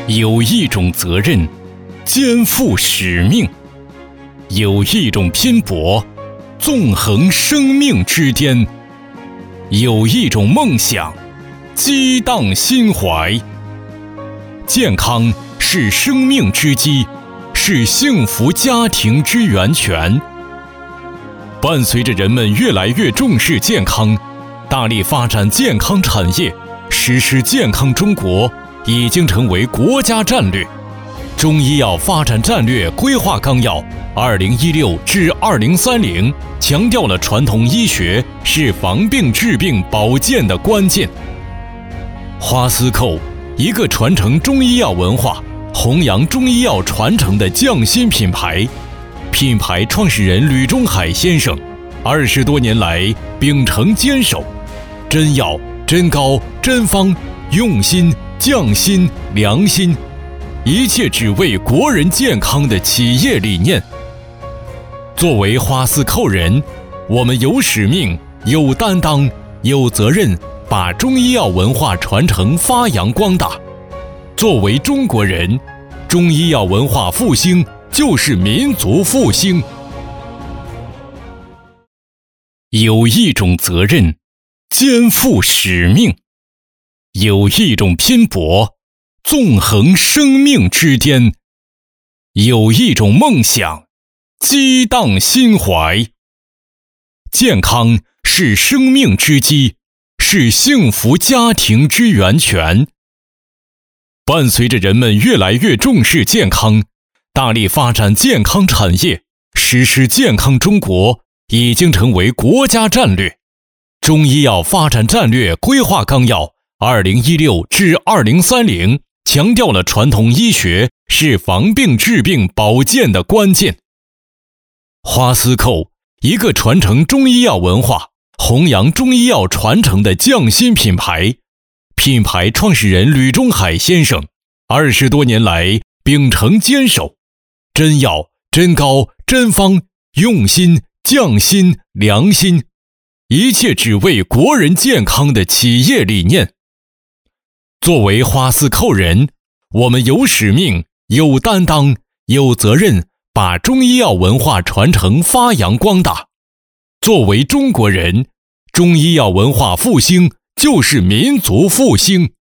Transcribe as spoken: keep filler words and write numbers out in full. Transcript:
有一种责任，肩负使命；有一种拼搏，纵横生命之巅；有一种梦想，激荡心怀。健康是生命之基，是幸福家庭之源泉。伴随着人们越来越重视健康，大力发展健康产业，实施健康中国已经成为国家战略。中医药发展战略规划纲要二零一六至二零三零强调了传统医学是防病治病保健的关键。花司寇，一个传承中医药文化、弘扬中医药传承的匠心品牌。品牌创始人吕中海先生二十多年来秉承坚守真药、真膏、真方，用心、匠心、良心，一切只为国人健康的企业理念。作为花司寇人，我们有使命、有担当、有责任，把中医药文化传承发扬光大。作为中国人，中医药文化复兴就是民族复兴。有一种责任，肩负使命；有一种拼搏，纵横生命之巅；有一种梦想，激荡心怀。健康是生命之基，是幸福家庭之源泉。伴随着人们越来越重视健康，大力发展健康产业，实施健康中国已经成为国家战略。中医药发展战略规划纲要二零一六至二零三零强调了传统医学是防病治病保健的关键。花司寇，一个传承中医药文化、弘扬中医药传承的匠心品牌。品牌创始人吕中海先生二十多年来秉承坚守真药、真膏、真方，用心、匠心、良心，一切只为国人健康的企业理念。作为花司寇人，我们有使命、有担当、有责任，把中医药文化传承发扬光大。作为中国人，中医药文化复兴就是民族复兴。